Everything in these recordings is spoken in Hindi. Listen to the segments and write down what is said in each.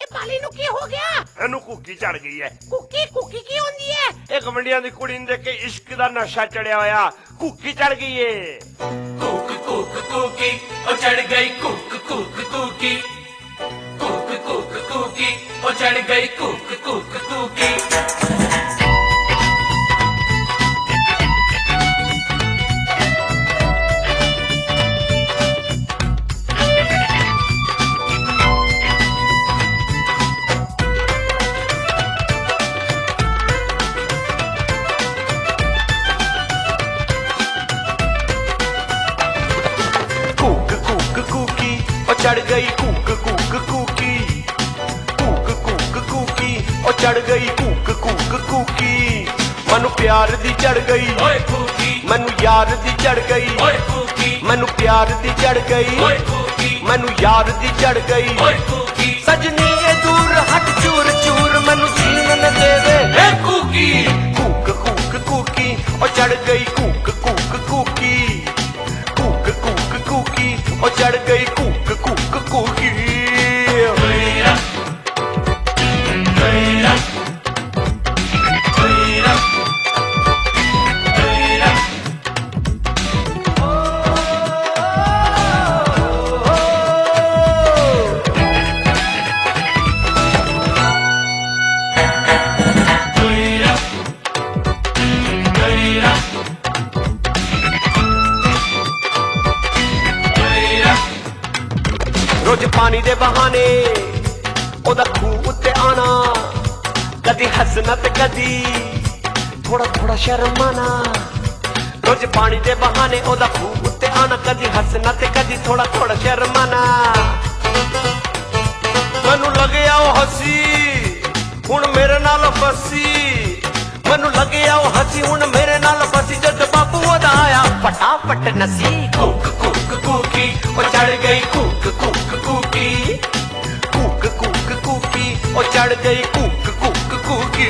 पाली नु की हो गया? एनु कुकी चढ़ गई है। कुकी कुकी की होंदी है? एक मंडिया दी कुड़ी ने देख के इश्क दा नशा चढ़िया होया, कुकी चढ़ गई है। कुक कुक कुकी ओ चढ़ गई कुक कुक कुकी, कुक कुक कुकी ओ चढ़ गई कुक कुक कुकी। चढ़ गई कूक कूक कूकी, कूक कूक कूकी और चढ़ गई कूक कूक कूकी। मनु प्यार दी चढ़ गई, मनु यार दी चढ़ गई, मनु प्यार दी चढ़ गई, मनु यार दी चढ़ गई। सजनी ये दूर हट चूर चूर मनु जीन न देवे कूकी, कूक कूक कूकी और चढ़ गई कूक कूक कूकी, कूक कूक कूकी और चढ़ गई कूक कूक कूकी। रोज पानी दे बहाने ओदा खूह उत्ते आना, कदी हसना ते कदी थोड़ा थोड़ा शर्माना। रोज पानी दे बहाने ओदा खूह उत्ते आना, कदी हसना ते कदी थोड़ा थोड़ा शर्माना। मैनू लगे आओ हसी हुण मेरे नाल फसी, मैनू लगे आओ हसी हुण मेरे नाल फसी। जद बापू ओदा आया फटाफट नसी, कूक कूक कूकी ओ चढ़ गई कूक कूक कूकी, कूक कूक कूकी और चढ़ गई कूक कूक कूकी।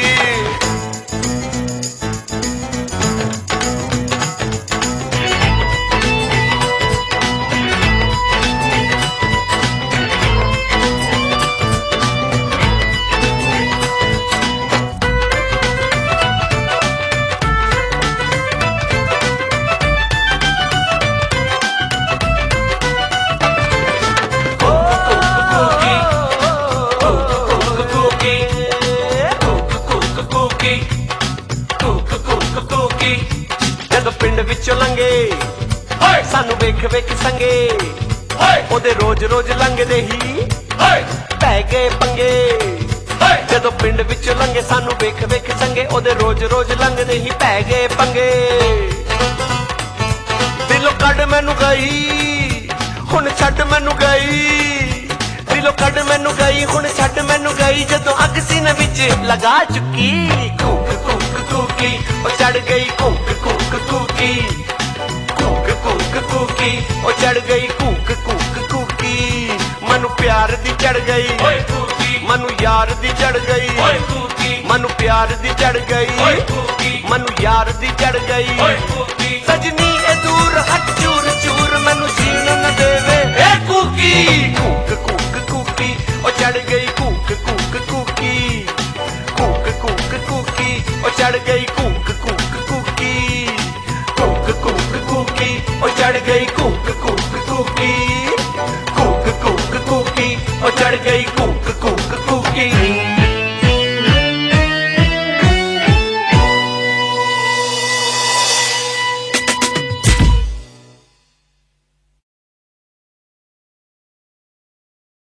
जदों पिंड विचों लंघे सानू वेख वेख संगे, ओदे रोज रोज लंघदे ही पै गए पंगे। जदों पिंड विचों लंघे सानू वेख वेख संगे, ओदे रोज रोज लंघदे ही पै गए पंगे। दिलों कड मैनू गई हुण छड्ड मैनू गई, दिलों कड मैनू गई हुण छड्ड मैनू गई। जदों अग सीने विच लगा चुकी, कूक कूक कूकी और चढ़ गई कूक कूक कूकी, कूक कूक कूकी और चढ़ गई कूक कूक कूकी। मनु प्यार दी चढ़ गई, मनु यार दी चढ़ गई, मनु प्यार दी चढ़ गई, मनु यार दी चढ़ गई। सजनी ए दूर हट चूर चूर मनु जीन न देवे कूकी, कूक कूक कूकी और चढ़ गई कूक कूक कूकी, कूक कूक कूकी और चढ़ गई कूक कूक कूकी, कूक कूक कूकी और चढ़ गई कूक कूक कूकी, कूक कूक कूकी और चढ़ गई कूक कूक कूकी।